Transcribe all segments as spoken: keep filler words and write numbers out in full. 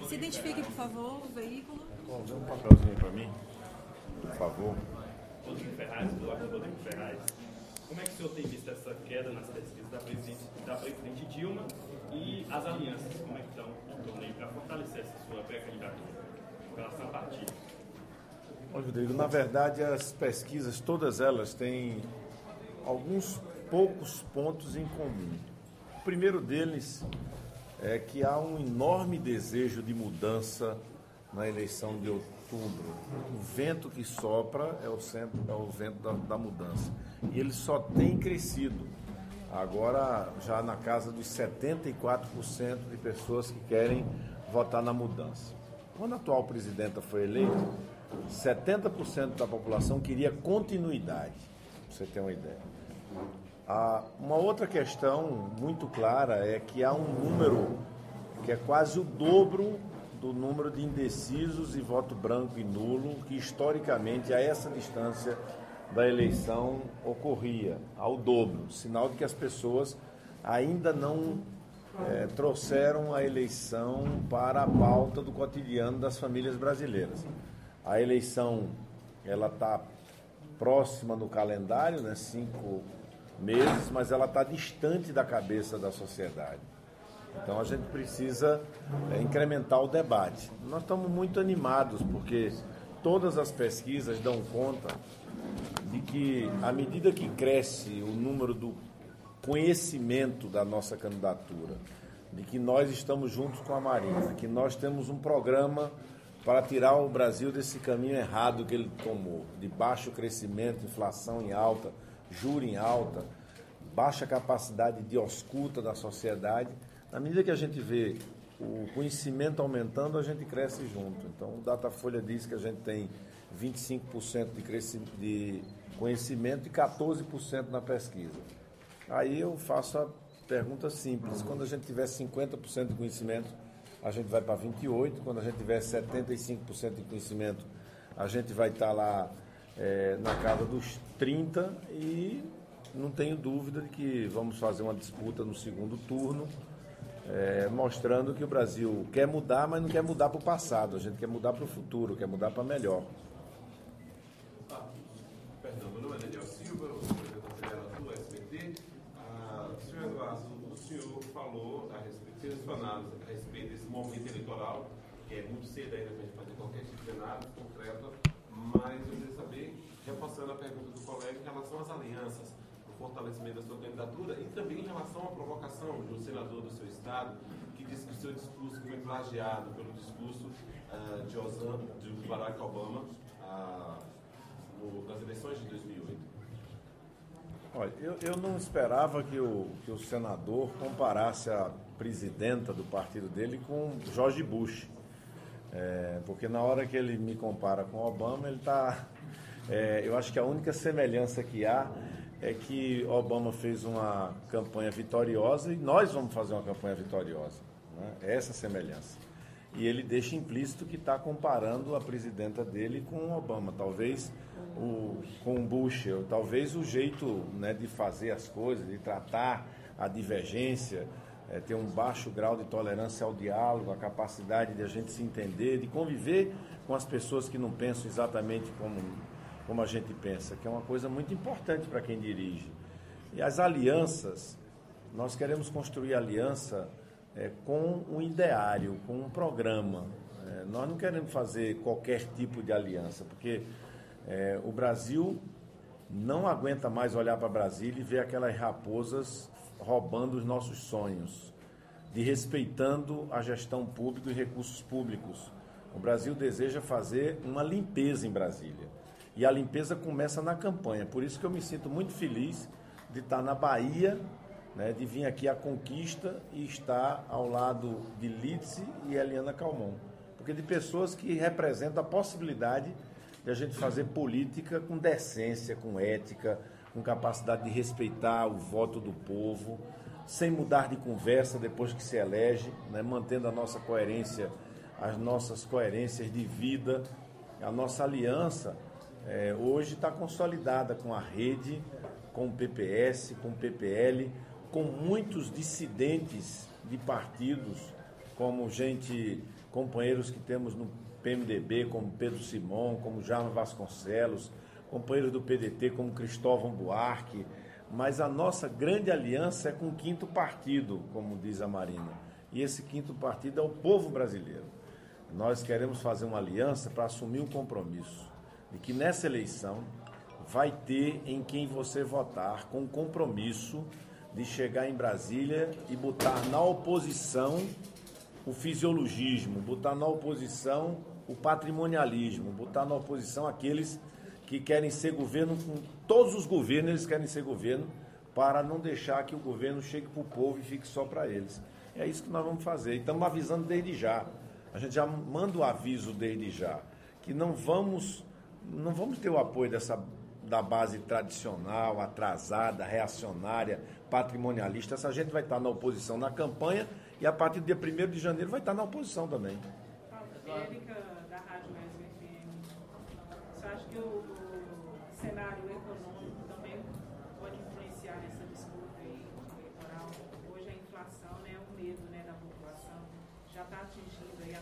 Se identifique, por favor, o veículo. Bom, dê um papelzinho para mim, por favor. Rodrigo Ferraz, do lado do Rodrigo Ferraz. Como é que o senhor tem visto essa queda nas pesquisas da presidente, da presidente Dilma e as alianças, como é que estão em torno aí para fortalecer essa sua pré-candidatura com relação a partido? Bom, Rodrigo, na verdade as pesquisas, todas elas têm alguns poucos pontos em comum. O primeiro deles é que há um enorme desejo de mudança na eleição de outubro. O vento que sopra é o, centro, é o vento da, da mudança. E ele só tem crescido. Agora, já na casa dos setenta e quatro por cento de pessoas que querem votar na mudança. Quando a atual presidenta foi eleita, setenta por cento da população queria continuidade, para você ter uma ideia. Ah, uma outra questão muito clara é que há um número que é quase o dobro do número de indecisos e voto branco e nulo que historicamente a essa distância da eleição ocorria, ao dobro, sinal de que as pessoas ainda não é, trouxeram a eleição para a pauta do cotidiano das famílias brasileiras. A eleição ela está próxima no calendário, né, cinco meses, mas ela está distante da cabeça da sociedade. Então a gente precisa é, incrementar o debate. Nós estamos muito animados porque todas as pesquisas dão conta de que à medida que cresce o número do conhecimento da nossa candidatura, de que nós estamos juntos com a Marina, que nós temos um programa para tirar o Brasil desse caminho errado que ele tomou, de baixo crescimento, inflação em alta, juro em alta, baixa capacidade de ausculta da sociedade. Na medida que a gente vê o conhecimento aumentando, a gente cresce junto. Então, o Datafolha diz que a gente tem vinte e cinco por cento de, crescimento, de conhecimento e quatorze por cento na pesquisa. Aí eu faço a pergunta simples. Quando a gente tiver cinquenta por cento de conhecimento, a gente vai para vinte e oito por cento. Quando a gente tiver setenta e cinco por cento de conhecimento, a gente vai estar lá é, na casa dos trinta por cento e não tenho dúvida de que vamos fazer uma disputa no segundo turno, É, mostrando que o Brasil quer mudar, mas não quer mudar para o passado, a gente quer mudar para o futuro, quer mudar para melhor. Ah, perdão, meu nome é Daniel Silva, eu sou representante do S B T. Ah, senhor Eduardo, o senhor falou a respeito, fez sua análise a respeito desse momento eleitoral, que é muito cedo ainda para a gente fazer qualquer tipo de análise concreta, mas eu queria saber, reforçando a pergunta do colega, em relação às alianças, fortalecimento da sua candidatura e também em relação à provocação do senador do seu estado, que disse que o seu discurso foi plagiado pelo discurso uh, de, Osama, de Barack Obama uh, no, nas eleições de dois mil e oito. Olha, eu, eu não esperava que o, que o senador comparasse a presidenta do partido dele com George Bush, é, porque na hora que ele me compara com Obama, ele está... É, eu acho que a única semelhança que há é que Obama fez uma campanha vitoriosa e nós vamos fazer uma campanha vitoriosa, né? Essa semelhança. E ele deixa implícito que está comparando a presidenta dele com Obama, talvez o, com Bush, ou talvez o jeito, né, de fazer as coisas, de tratar a divergência, é, ter um baixo grau de tolerância ao diálogo, a capacidade de a gente se entender, de conviver com as pessoas que não pensam exatamente como... como a gente pensa, que é uma coisa muito importante para quem dirige. E as alianças, nós queremos construir aliança é, com um ideário, com um programa. É, nós não queremos fazer qualquer tipo de aliança, porque é, o Brasil não aguenta mais olhar para Brasília e ver aquelas raposas roubando os nossos sonhos, de respeitando a gestão pública e recursos públicos. O Brasil deseja fazer uma limpeza em Brasília. E a limpeza começa na campanha. Por isso que eu me sinto muito feliz de estar na Bahia, né, de vir aqui à conquista e estar ao lado de Lídice e Eliana Calmon. Porque de pessoas que representam a possibilidade de a gente fazer política com decência, com ética, com capacidade de respeitar o voto do povo, sem mudar de conversa depois que se elege, né, mantendo a nossa coerência, as nossas coerências de vida, a nossa aliança. É, hoje está consolidada com a rede, com o P P S, com o P P L, com muitos dissidentes de partidos, como gente companheiros que temos no P M D B, como Pedro Simão, como Jaime Vasconcelos, companheiros do P D T, como Cristóvão Buarque, mas a nossa grande aliança é com o quinto partido, como diz a Marina, e esse quinto partido é o povo brasileiro. Nós queremos fazer uma aliança para assumir um compromisso de que nessa eleição vai ter em quem você votar, com o compromisso de chegar em Brasília e botar na oposição o fisiologismo, botar na oposição o patrimonialismo, botar na oposição aqueles que querem ser governo, com todos os governos eles querem ser governo, para não deixar que o governo chegue para o povo e fique só para eles. É isso que nós vamos fazer. E estamos avisando desde já. A gente já manda o aviso desde já, que não vamos, não vamos ter o apoio dessa, da base tradicional, atrasada, reacionária, patrimonialista. Essa gente vai estar na oposição na campanha e a partir do dia primeiro de janeiro vai estar na oposição também. Érica, da Rádio Mais F M. Você acha que o, o cenário econômico também pode influenciar nessa disputa aí eleitoral? Hoje a inflação, né, o medo, né, da população já está atingindo aí a,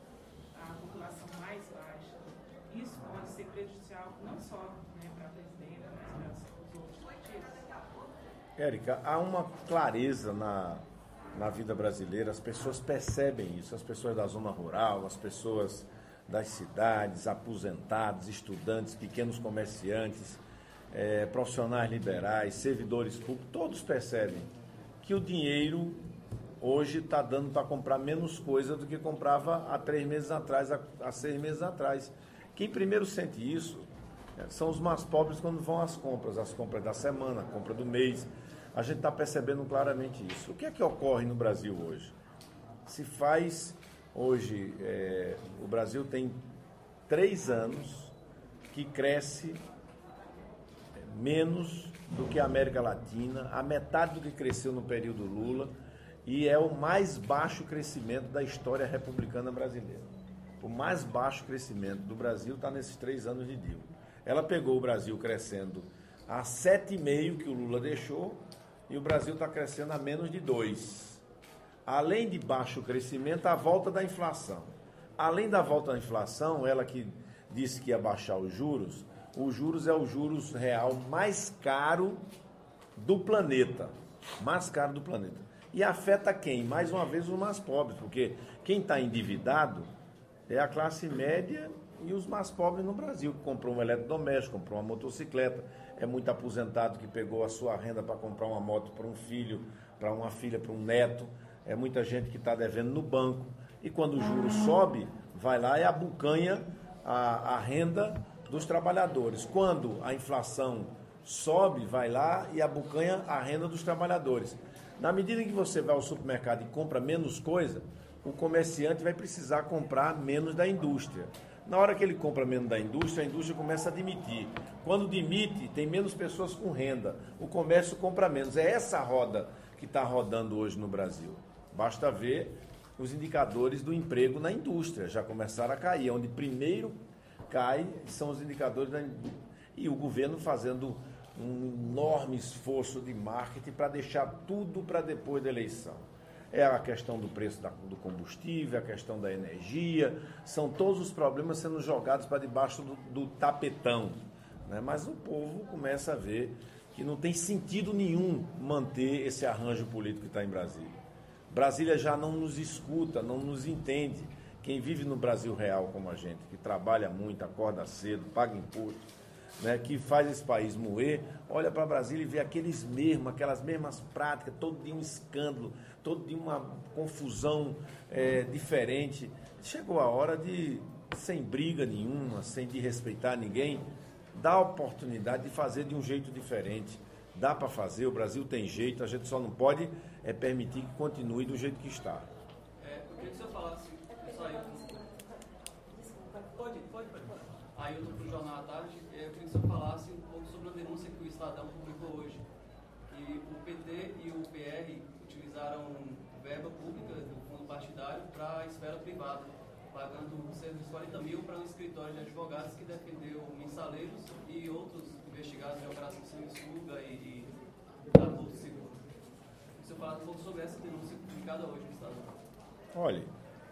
a população mais baixa. Isso pode ser prejudicial não só, né, para a presidenta, mas para os outros partidos? Érica, há uma clareza na, na vida brasileira, as pessoas percebem isso, as pessoas da zona rural, as pessoas das cidades, aposentados, estudantes, pequenos comerciantes, é, profissionais liberais, servidores públicos, todos percebem que o dinheiro hoje está dando para comprar menos coisa do que comprava há três meses atrás, há, há seis meses atrás. Quem primeiro sente isso é, são os mais pobres quando vão às compras, as compras da semana, a compra do mês. A gente está percebendo claramente isso. O que é que ocorre no Brasil hoje? Se faz, hoje, é, o Brasil tem três anos que cresce menos do que a América Latina, a metade do que cresceu no período Lula, e é o mais baixo crescimento da história republicana brasileira. O mais baixo crescimento do Brasil está nesses três anos de Dilma. Ela pegou o Brasil crescendo a sete vírgula cinco que o Lula deixou, e o Brasil está crescendo a menos de dois. Além de baixo crescimento, a volta da inflação. Além da volta da inflação, ela que disse que ia baixar os juros, os juros é o juros real mais caro do planeta. Mais caro do planeta. E afeta quem? Mais uma vez os mais pobres, porque quem está endividado é a classe média e os mais pobres no Brasil, que comprou um eletrodoméstico, comprou uma motocicleta, é muito aposentado que pegou a sua renda para comprar uma moto para um filho, para uma filha, para um neto, é muita gente que está devendo no banco, e quando o juro sobe, vai lá e abocanha a, a renda dos trabalhadores. Quando a inflação sobe, vai lá e abocanha a renda dos trabalhadores. Na medida em que você vai ao supermercado e compra menos coisa, o comerciante vai precisar comprar menos da indústria. Na hora que ele compra menos da indústria, a indústria começa a demitir. Quando demite, tem menos pessoas com renda. O comércio compra menos. É essa roda que está rodando hoje no Brasil. Basta ver os indicadores do emprego na indústria. Já começaram a cair. Onde primeiro cai são os indicadores da indústria. E o governo fazendo um enorme esforço de marketing para deixar tudo para depois da eleição. É a questão do preço da, do combustível, a questão da energia, são todos os problemas sendo jogados para debaixo do, do tapetão. Né? Mas o povo começa a ver que não tem sentido nenhum manter esse arranjo político que está em Brasília. Brasília já não nos escuta, não nos entende. Quem vive no Brasil real como a gente, que trabalha muito, acorda cedo, paga imposto, né, que faz esse país moer, olha para Brasília e vê aqueles mesmos, aquelas mesmas práticas, todo dia um escândalo, todo dia uma confusão é, diferente. Chegou a hora de, sem briga nenhuma, sem desrespeitar ninguém, dar a oportunidade de fazer de um jeito diferente. Dá para fazer, o Brasil tem jeito, a gente só não pode é, permitir que continue do jeito que está. É, eu queria que o senhor falasse, só aí, pode, pode, pode. Aí eu estou para o Jornal à Tarde, eu queria que o senhor falasse um pouco sobre a denúncia que o Estadão publicou hoje. Que o P T e o P R utilizaram verba pública do fundo partidário para a esfera privada, pagando cerca de quarenta mil para um escritório de advogados que defendeu mensaleiros e outros investigados de operação sanguessuga e, e da Porto Seguro. O senhor falasse um pouco sobre essa denúncia publicada hoje no Estadão. Olha,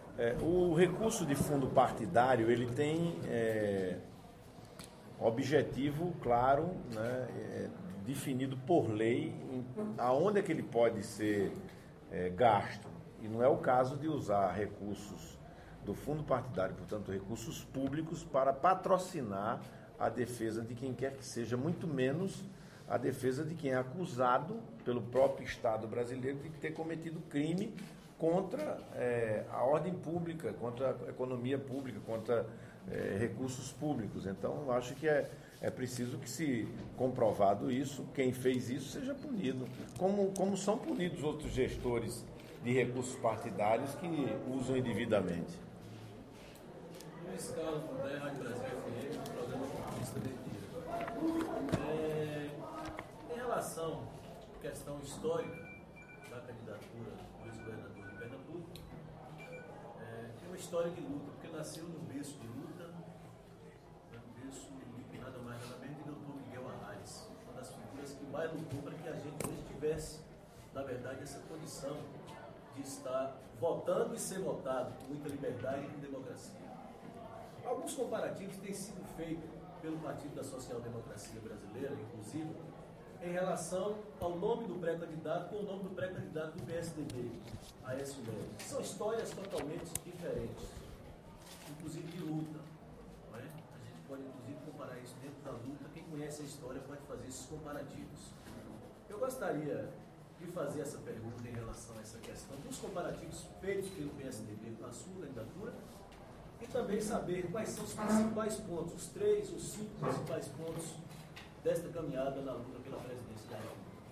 É, o recurso de fundo partidário, ele tem é, objetivo claro, né, é, definido por lei, em, aonde é que ele pode ser é, gasto. E não é o caso de usar recursos do fundo partidário, portanto, recursos públicos, para patrocinar a defesa de quem quer que seja, muito menos a defesa de quem é acusado pelo próprio Estado brasileiro de ter cometido crime contra é, a ordem pública, contra a economia pública, contra é, recursos públicos. Então, eu acho que é, é preciso que, se comprovado isso, quem fez isso seja punido, como, como são punidos outros gestores de recursos partidários que usam indevidamente. Luiz Carlos Mondé, Rádio Brasil F M, programa Conquista de Dia. É, em relação à questão histórica da candidatura do ex-governador de Pernambuco, é, tem uma história de luta, porque nasceu no berço de luta, no berço de nada mais nada menos do doutor Miguel Arraes, uma das figuras que mais lutou para que a gente hoje tivesse, na verdade, essa condição de estar votando e ser votado com muita liberdade e com democracia. Alguns comparativos têm sido feitos pelo Partido da Social Democracia Brasileira, inclusive, em relação ao nome do pré-candidato com o nome do pré-candidato do P S D B, Aécio Neves. São histórias totalmente diferentes, inclusive de luta. Não é? A gente pode, inclusive, comparar isso dentro da luta. Quem conhece a história pode fazer esses comparativos. Eu gostaria de fazer essa pergunta em relação a essa questão dos comparativos feitos pelo P S D B com a sua candidatura, e também saber quais são os principais pontos, os três, os cinco principais pontos desta caminhada na luta pela presidência da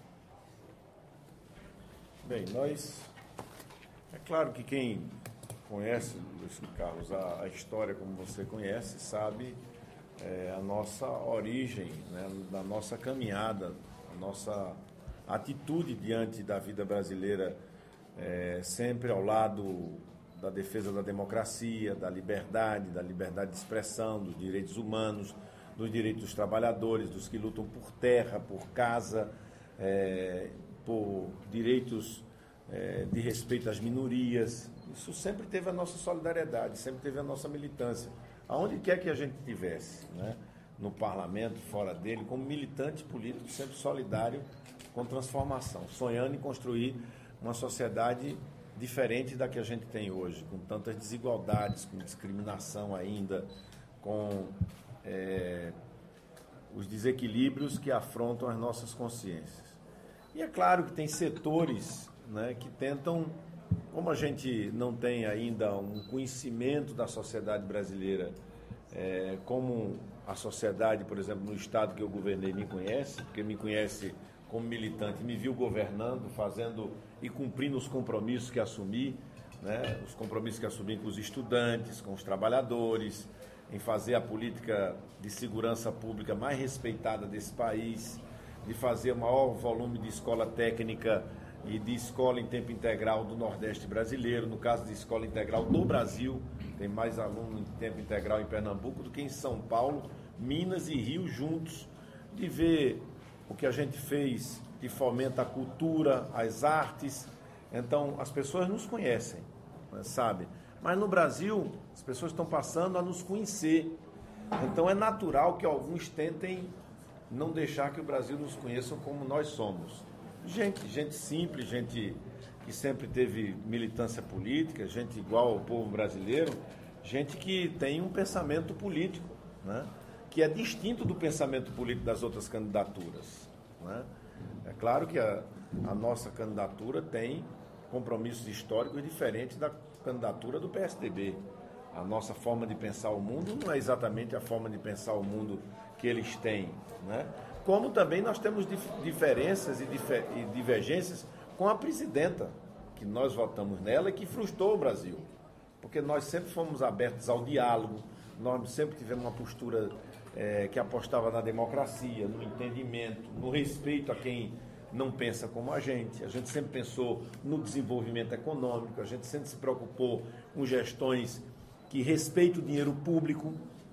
República. Bem, nós... É claro que quem conhece, Luiz Carlos, a, a história como você conhece, sabe é, a nossa origem, né, da nossa caminhada, a nossa atitude diante da vida brasileira, é, sempre ao lado da defesa da democracia, da liberdade, da liberdade de expressão, dos direitos humanos, dos direitos dos trabalhadores, dos que lutam por terra, por casa, é, por direitos é, de respeito às minorias. Isso sempre teve a nossa solidariedade, sempre teve a nossa militância, aonde quer que a gente estivesse, né? No parlamento, fora dele, como militante político, sempre solidário com transformação, sonhando em construir uma sociedade diferente da que a gente tem hoje, com tantas desigualdades, com discriminação ainda, com é, os desequilíbrios que afrontam as nossas consciências. E é claro que tem setores, né, que tentam, como a gente não tem ainda um conhecimento da sociedade brasileira, é, como a sociedade, por exemplo, no estado que eu governei me conhece, porque me conhece como militante, me viu governando, fazendo e cumprindo os compromissos que assumi, né? Os compromissos que assumi com os estudantes, com os trabalhadores, em fazer a política de segurança pública mais respeitada desse país, de fazer o maior volume de escola técnica e de escola em tempo integral do Nordeste brasileiro, no caso de escola integral do Brasil, tem mais aluno em tempo integral em Pernambuco do que em São Paulo, Minas e Rio juntos, de ver o que a gente fez que fomenta a cultura, as artes. Então, as pessoas nos conhecem, sabe? Mas no Brasil, as pessoas estão passando a nos conhecer. Então, é natural que alguns tentem não deixar que o Brasil nos conheça como nós somos. Gente, gente simples, gente que sempre teve militância política, gente igual ao povo brasileiro, gente que tem um pensamento político, né? Que é distinto do pensamento político das outras candidaturas, né? É claro que a, a nossa candidatura tem compromissos históricos diferentes da candidatura do P S D B. A nossa forma de pensar o mundo não é exatamente a forma de pensar o mundo que eles têm, né? Como também nós temos dif diferenças e, difer e divergências com a presidenta, que nós votamos nela e que frustrou o Brasil. Porque nós sempre fomos abertos ao diálogo, nós sempre tivemos uma postura é, que apostava na democracia, no entendimento, no respeito a quem não pensa como a gente. A gente sempre pensou no desenvolvimento econômico, a gente sempre se preocupou com gestões que respeitam o dinheiro público,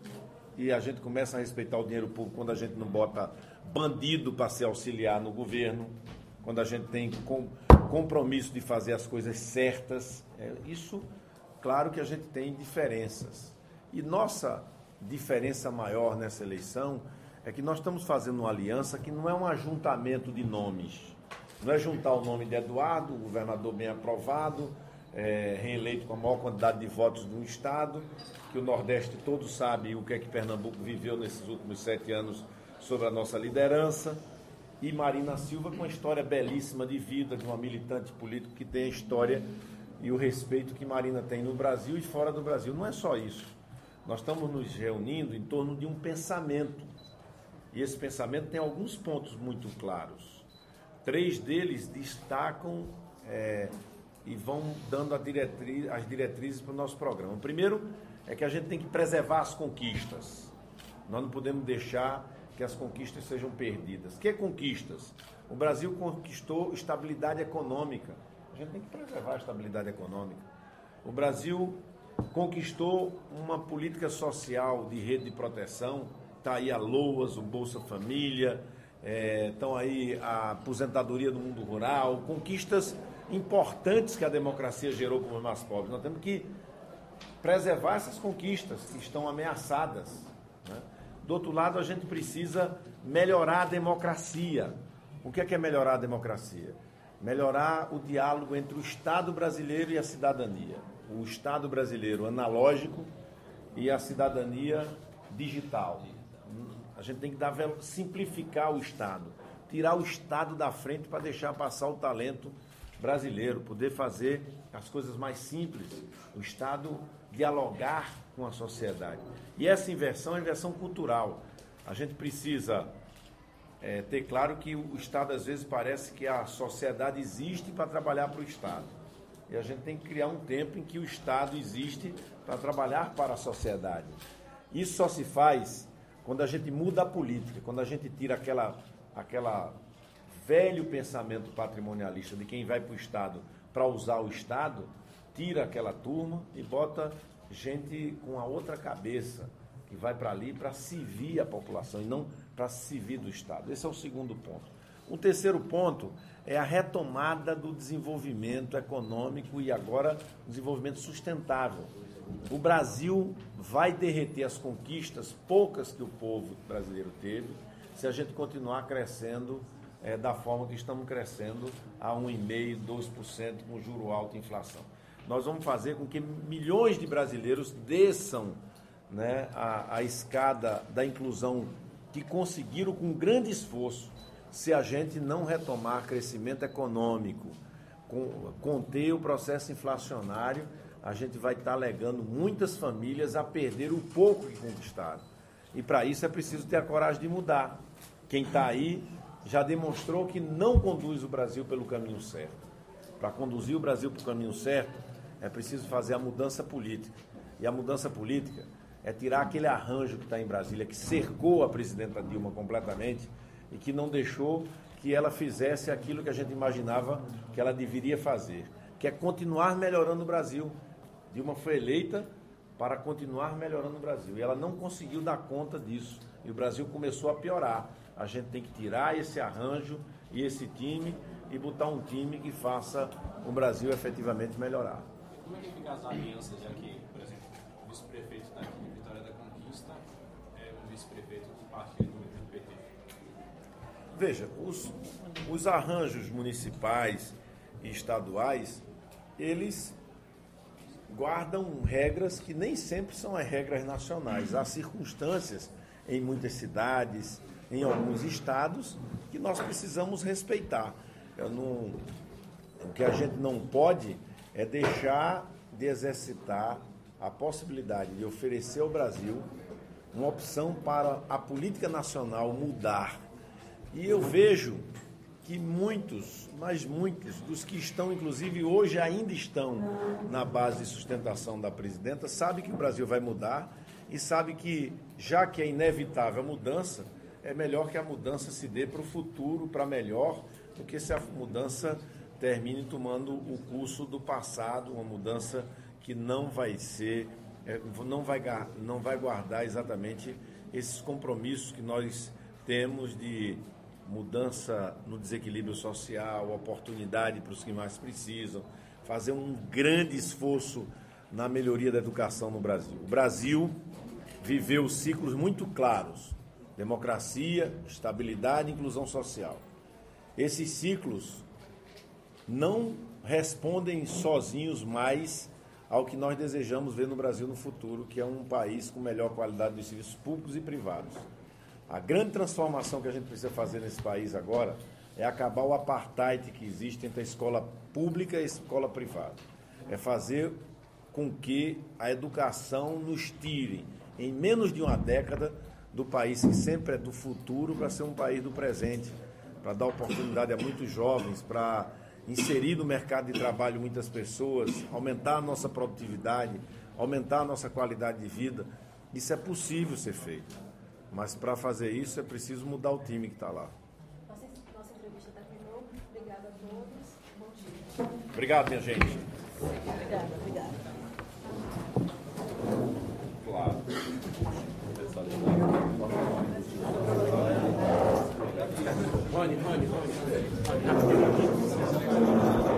e a gente começa a respeitar o dinheiro público quando a gente não bota bandido para se auxiliar no governo, quando a gente tem com, compromisso de fazer as coisas certas. É, isso Claro que a gente tem diferenças. E nossa diferença maior nessa eleição é que nós estamos fazendo uma aliança que não é um ajuntamento de nomes. Não é juntar o nome de Eduardo, governador bem aprovado, é, reeleito com a maior quantidade de votos de um estado, que o Nordeste todo sabe o que é que Pernambuco viveu nesses últimos sete anos sobre a nossa liderança, e Marina Silva com uma história belíssima de vida, de uma militante política que tem a história e o respeito que Marina tem no Brasil e fora do Brasil. Não é só isso. Nós estamos nos reunindo em torno de um pensamento, e esse pensamento tem alguns pontos muito claros. Três deles destacam é, e vão dando a diretriz, as diretrizes para o nosso programa. O primeiro é que a gente tem que preservar as conquistas. Nós não podemos deixar que as conquistas sejam perdidas. Que conquistas? O Brasil conquistou estabilidade econômica. A gente tem que preservar a estabilidade econômica. O Brasil conquistou uma política social de rede de proteção. Está aí a LOAS, o Bolsa Família, é, estão aí a aposentadoria do mundo rural, conquistas importantes que a democracia gerou para os mais pobres. Nós temos que preservar essas conquistas que estão ameaçadas, né? Do outro lado, a gente precisa melhorar a democracia. O que é, que é melhorar a democracia? Melhorar o diálogo entre o Estado brasileiro e a cidadania. O Estado brasileiro analógico e a cidadania digital. A gente tem que dar, simplificar o Estado, tirar o Estado da frente para deixar passar o talento brasileiro, poder fazer as coisas mais simples, o Estado dialogar com a sociedade. E essa inversão é inversão cultural. A gente precisa é, ter claro que o Estado às vezes parece que a sociedade existe para trabalhar para o Estado. E a gente tem que criar um tempo em que o Estado existe para trabalhar para a sociedade. Isso só se faz quando a gente muda a política, quando a gente tira aquela, aquela velho pensamento patrimonialista de quem vai para o Estado para usar o Estado, tira aquela turma e bota gente com a outra cabeça, que vai para ali para servir a população e não para servir do Estado. Esse é o segundo ponto. O terceiro ponto é a retomada do desenvolvimento econômico e agora desenvolvimento sustentável. O Brasil vai derreter as conquistas, poucas que o povo brasileiro teve, se a gente continuar crescendo é, da forma que estamos crescendo, a um vírgula cinco por cento, dois por cento, com juro alto e inflação. Nós vamos fazer com que milhões de brasileiros desçam, né, a, a escada da inclusão que conseguiram com grande esforço, se a gente não retomar crescimento econômico, com, conter o processo inflacionário, a gente vai estar legando muitas famílias a perder o pouco que conquistaram. E para isso é preciso ter a coragem de mudar. Quem está aí já demonstrou que não conduz o Brasil pelo caminho certo. Para conduzir o Brasil para o caminho certo, é preciso fazer a mudança política. E a mudança política é tirar aquele arranjo que está em Brasília, que cercou a presidenta Dilma completamente e que não deixou que ela fizesse aquilo que a gente imaginava que ela deveria fazer, que é continuar melhorando o Brasil. Dilma foi eleita para continuar melhorando o Brasil e ela não conseguiu dar conta disso. E o Brasil começou a piorar. A gente tem que tirar esse arranjo e esse time e botar um time que faça o Brasil efetivamente melhorar. Como é que ficam as alianças, já que, por exemplo, o vice-prefeito daqui de Vitória da Conquista é o vice-prefeito do partido do P T? Veja, os, os arranjos municipais e estaduais, eles guardam regras que nem sempre são as regras nacionais. Há circunstâncias em muitas cidades, em alguns estados, que nós precisamos respeitar. Eu não, o que a gente não pode é deixar de exercitar a possibilidade de oferecer ao Brasil uma opção para a política nacional mudar. E eu vejo que muitos, mas muitos, dos que estão, inclusive hoje ainda estão na base de sustentação da presidenta, sabem que o Brasil vai mudar e sabem que, já que é inevitável a mudança, é melhor que a mudança se dê para o futuro, para melhor, do que se a mudança termine tomando o curso do passado, uma mudança que não vai ser, não vai, não vai guardar exatamente esses compromissos que nós temos de mudança no desequilíbrio social, oportunidade para os que mais precisam, fazer um grande esforço na melhoria da educação no Brasil. O Brasil viveu ciclos muito claros: democracia, estabilidade e inclusão social. Esses ciclos não respondem sozinhos mais ao que nós desejamos ver no Brasil no futuro, que é um país com melhor qualidade dos serviços públicos e privados. A grande transformação que a gente precisa fazer nesse país agora é acabar o apartheid que existe entre a escola pública e a escola privada. É fazer com que a educação nos tire, em menos de uma década, do país que sempre é do futuro para ser um país do presente, para dar oportunidade a muitos jovens, para inserir no mercado de trabalho muitas pessoas, aumentar a nossa produtividade, aumentar a nossa qualidade de vida. Isso é possível ser feito, mas para fazer isso é preciso mudar o time que está lá. Nossa, nossa entrevista terminou. Obrigada a todos. Bom dia. Obrigado, minha gente. Obrigada, obrigada. Claro. Rony, Rony, Rony.